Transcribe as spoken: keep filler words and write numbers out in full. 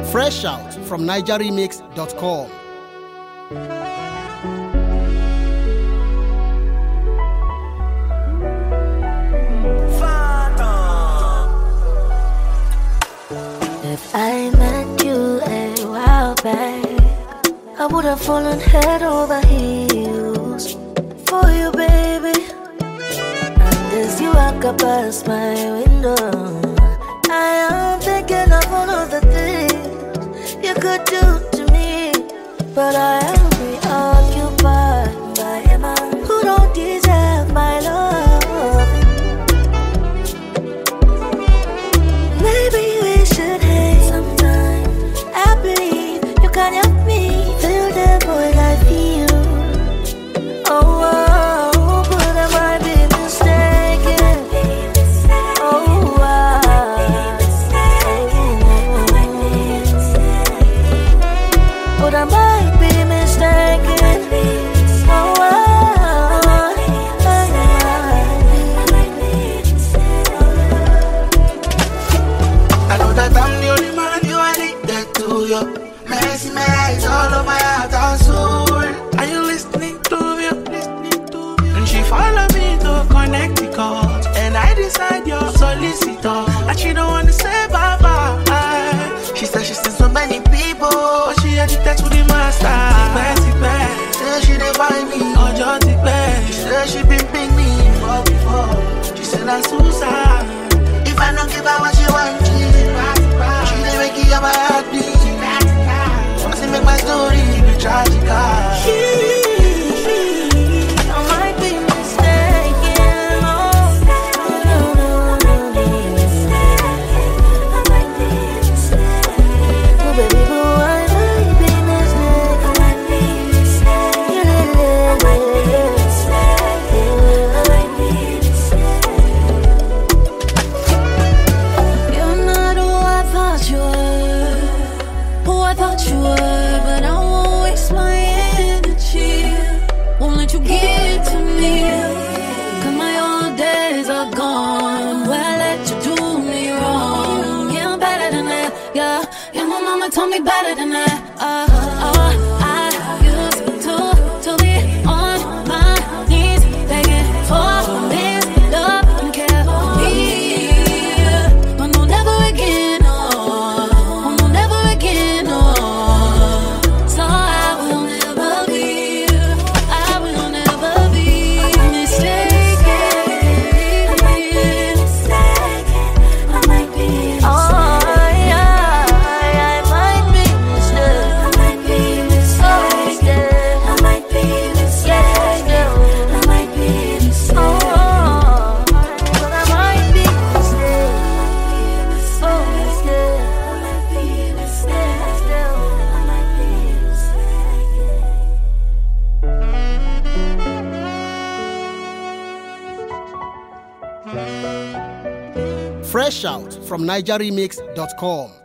Fresh out from niger remix dot com. If I met you a while back, I would have fallen head over heels for you, baby. And as you walk up past my window, I am thinking of all of the things you could do to me. But I am preoccupied by a man who don't deserve my love. Maybe we should hate sometime. I believe you can help me feel the void I feel. Oh, oh, but I might be mistaken. Oh, wow. But I might be mistaken. Oh, wow. I know that I'm the only man you are addicted to. You mercy, my eyes all over my heart and soul. Are you listening to me? Listening to me? And she follow me to Connecticut, and I decide you're solicitor. And she don't wanna say bye bye. She said she seen so many people, but she addicted to the master. Tipe, tipe. Say she dey find me, ojo tipe. She said she been ping me before, before. She said I'm Susan. If I don't give her what she want, she dey make it up my heartbeat. Once it make my story be tragic. Told me better than that. Uh, uh, I used to to be on my knees begging for this love and care for me, but no, never again. Oh, no, never again. Oh, so I will never be. I will never be mistaken. I might be. Oh. Fresh out from niger remix dot com.